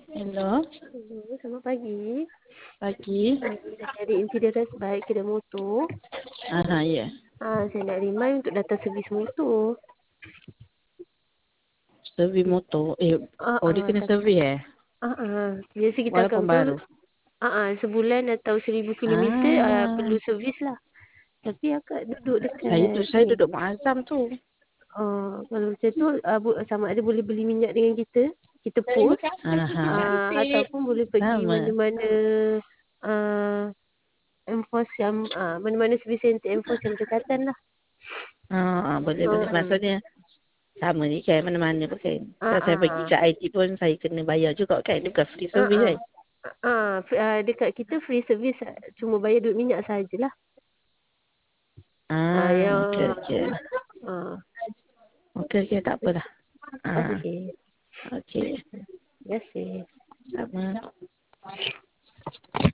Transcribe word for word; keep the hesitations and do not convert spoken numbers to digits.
Hello, Hello, selamat pagi. pagi. Ah, saya cari interior respite kedai motor. Aha, ya. Ah, saya nak remind untuk datang servis motor. Servis motor. Eh, Ah, oh dia ah, kena tapi, servis eh? ah, ah. Biasa kita akan Walaupun ber, baru. ah, ah, sebulan atau seribu kilometer ah, Ah, perlu servis lah. Tapi akak duduk saya tu dekat saya ni. duduk Muazzam tu. Ah, kalau macam tu, ah, bu- sama ada boleh beli minyak dengan kita. Kita post. Aha. Ah, ataupun boleh pergi Sama. mana-mana ah, enforce yang, ah, mana-mana servis center enforce yang berdekatan lah. Ah, boleh Ah, boleh. ah. Maksudnya sama ni kan mana-mana pun kan. Ah, Kalau saya pergi ah. ke I T pun saya kena bayar juga kan. Dia bukan free Ah, service ah. kan. Ah, f- ah, dekat kita free service, ah, cuma bayar duit minyak sajalah. Ah, Ah, yang okey okey. ah, Okey okey tak apalah. Ah, okey. okey. Terima kasih. Sama.